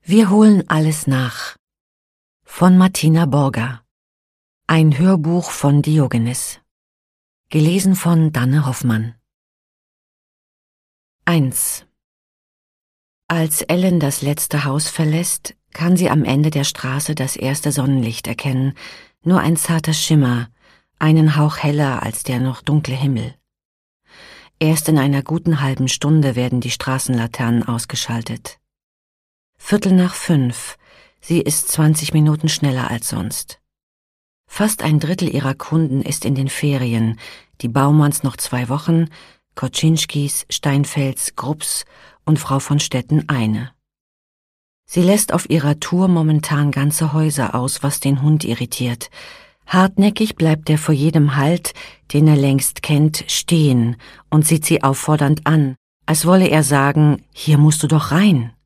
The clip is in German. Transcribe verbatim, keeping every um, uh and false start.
Wir holen alles nach. Von Martina Borger. Ein Hörbuch von Diogenes. Gelesen von Danne Hoffmann. eins. Als Ellen das letzte Haus verlässt, kann sie am Ende der Straße das erste Sonnenlicht erkennen, nur ein zarter Schimmer, einen Hauch heller als der noch dunkle Himmel. Erst in einer guten halben Stunde werden die Straßenlaternen ausgeschaltet. Viertel nach fünf, sie ist zwanzig Minuten schneller als sonst. Fast ein Drittel ihrer Kunden ist in den Ferien, die Baumanns noch zwei Wochen, Koczynskis, Steinfelds, Grupps und Frau von Stetten eine. Sie lässt auf ihrer Tour momentan ganze Häuser aus, was den Hund irritiert. Hartnäckig bleibt er vor jedem Halt, den er längst kennt, stehen und sieht sie auffordernd an, als wolle er sagen, hier musst du doch rein.